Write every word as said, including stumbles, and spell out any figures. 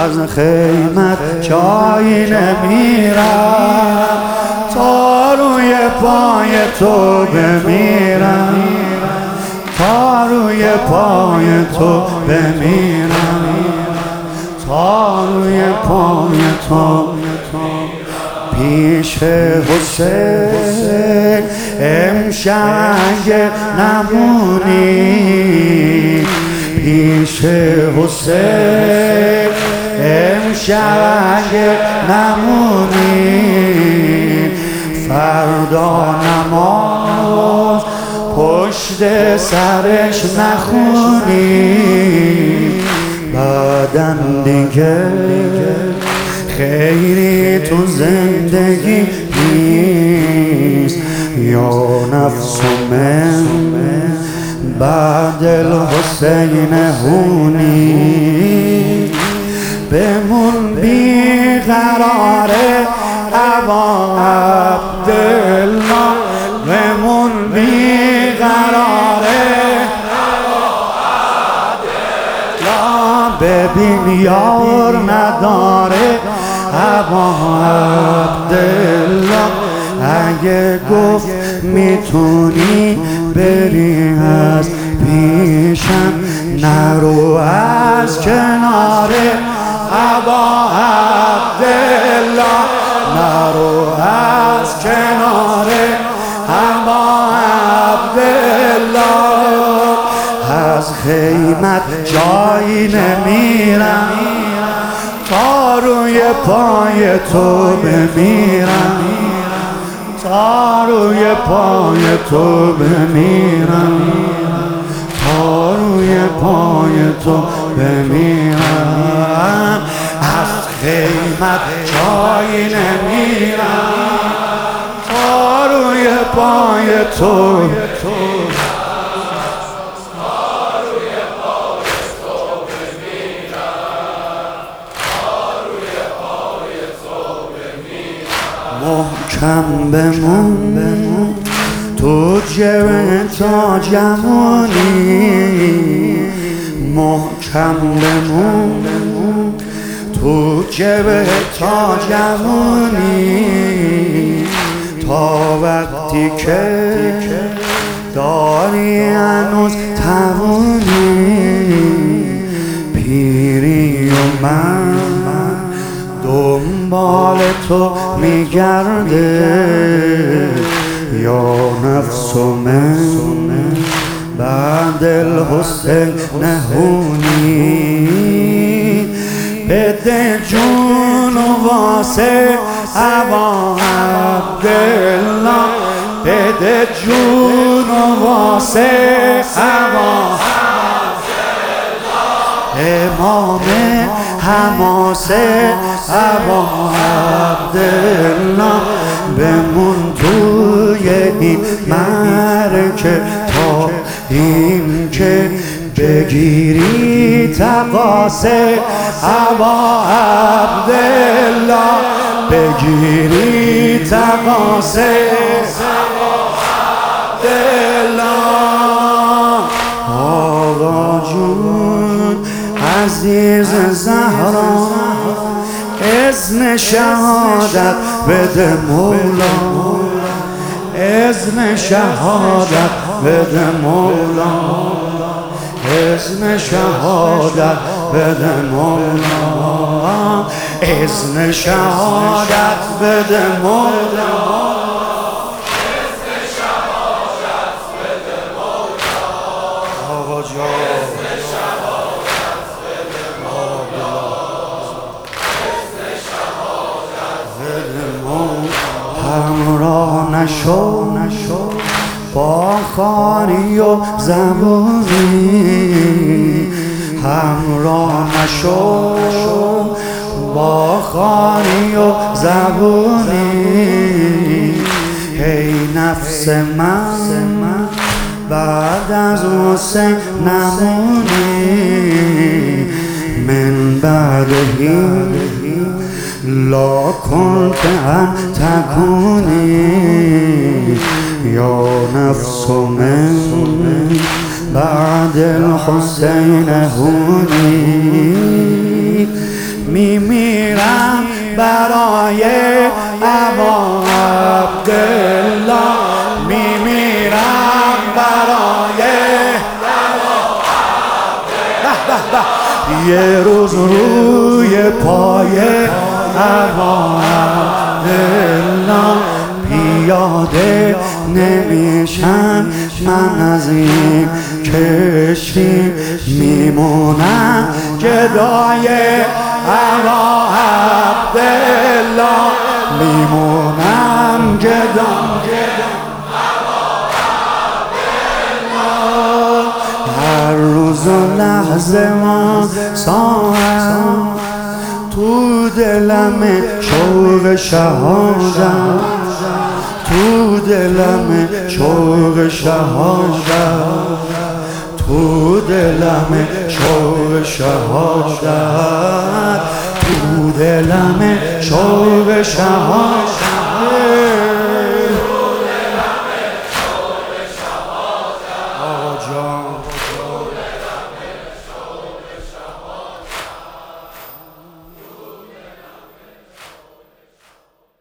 از خیمت جایی نمیرم تا روی پای تو بمیرم تا روی پای تو بمیرم تا روی پای تو پیش حسین امشب اگه نمونی پیش حسین امشب اگه نمونی فردا نماز پشت سرش نخونی بعدن دیگه خیری تو زندگی نیست یا نفس من بعد الحسین هونی بمون بیقراره ابا عبدالله بمون بیقراره ببین یار نداره ابا عبدالله اگه گفت میتونی بری از پیشم نرو از کناره ابا عبدالله نرو از کناره ابا عبدالله از خیمت جایی نمیرم تا روی پای تو بمیرم تا روی پای تو بمیرم تا روی پای تو بمیرم از خیمت جایی نمیرم تا روی پای تو محکم بمون تو جبه تا جوانی محکم بمون تو جبه تا جوانی تا وقتی که داری هنوز توانی پیری و من دنبال تو میگرده یا نفس من بعد الحسین نهونی بده جون و واسه ابا عبدالله بده جون و واسه ابا امام حماسه ابا عبدالله بمون توی این مرکه تا این که بگیری تقاسه ابا عبدالله بگیری تقاسه ابا عبدالله آقا جون عزیز زهرا اذن شهادت بده مولا اذن شهادت بده مولا اذن شهادت بده مولا اذن شهادت بده مولا اذن شهادت بده مولا آقا جان همراه نشو با خاری و زبونی همراه نشو با خاری و زبونی ای نفس من بعد از حسین نمونی من بعدهی لا كنت أن تكوني يا نفس من بعد الحسين هوني میمیرم برای ابا عبدالله، میمیرم برای ابا عبدالله. یه روز روی پای ابا عبدالله پیاده نمیشم، من از این کشتی میمونم جدای ابا عبدالله، میمونم جدای ابا عبدالله. هر روز و لحظه ما ساعت تو دلم شوق شهادت، تو دلم شوق شهادت، تو دلم شوق شهادت، تو دلم شوق شهادت.